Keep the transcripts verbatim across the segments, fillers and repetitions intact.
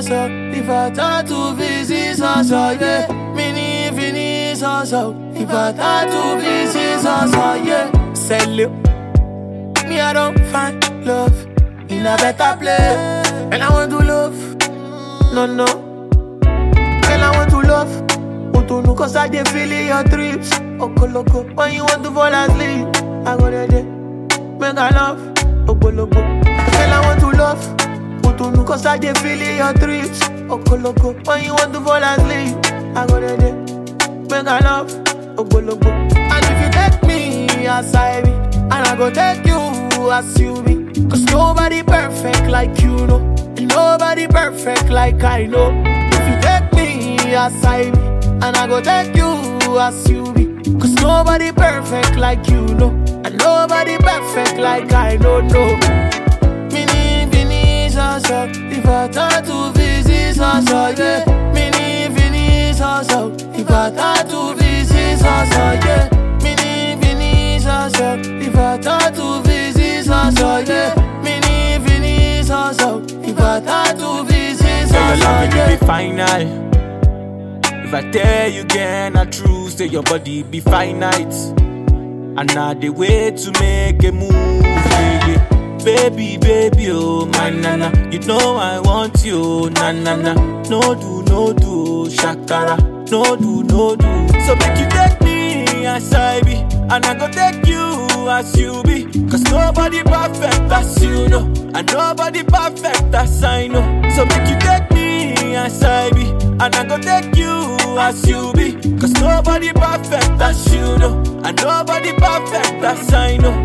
so. If I tattoo visit so so, yeah. Mini fini so so. If I tattoo visit so so, yeah. Sell you. Me I don't find love in a better place. And I want to love. No no. And I want to love. Utunu cause I dey feel your trips. Oko loco. When you want to fall asleep, I go there. Make I love. Oko loco. And I want to love. Utunu cause I dey feel your trips. Oko loco. When you want to fall asleep, I go there. Make I love. Oko loco. And if you take me as I be, and I go take you as you be. Cause nobody perfect like you know. And nobody perfect like I know. If you take me as I be, and I go take you as you be. Cause nobody perfect like you know. And nobody perfect like I don't know. Mini fini so so. If I tattoo visit so so, yeah. Mini fini so so. If I tattoo visit so so, yeah. Mini fini so so. If I tattoo visit so so, yeah. Mini fini so so. If I tattoo visit so so, your love yeah. will be final. If I tell you again, I true say your body be finite. And now the way to make a move, yeah, yeah. Baby, baby, oh my nana, you know I want you, na na na. No do, no do, shakara, no do, no do. So make you take me as I be, and I go take you as you be. Cause nobody perfect as you know, and nobody perfect as I know. So make you take me as I be, and I go take you as you be. Cause nobody perfect as you know, and nobody perfect as I know.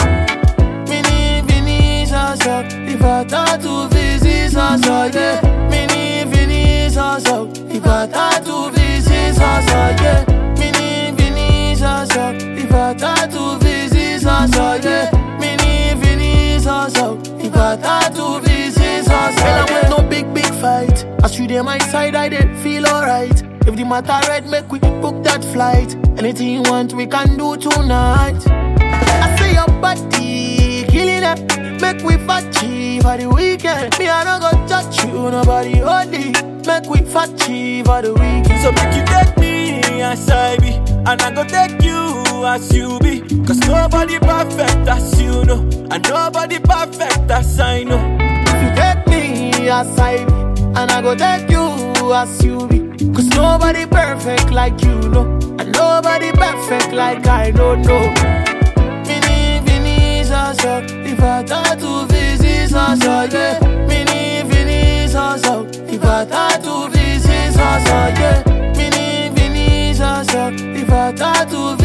Mini fini so so. If I tattoo visit so so, yeah. Mini fini so so. If I tattoo visit so so, yeah. Mini fini so so. If I tattoo visit so so, yeah. Mini fini so so. If I tattoo visit so so, yeah. And I want no big big fight. As you dey my side, I dey feel alright. If the matter red, make we book that flight. Anything you want, we can do tonight. I say your body killing it. Make we fatty for the weekend. Me I don't go touch you, nobody only. Make we fatty for the weekend. So make you take me as I be, and I go take you as you be. Cause nobody perfect as you know, and nobody perfect as I know. If you take me as I be, and I go take you as you be. Cause nobody perfect like you know, and nobody perfect like I don't know. Mini fini so so. If I tattoo visit so so, yeah. Mini fini so so. If I tattoo visit so so, yeah. Mini fini so so. If I tattoo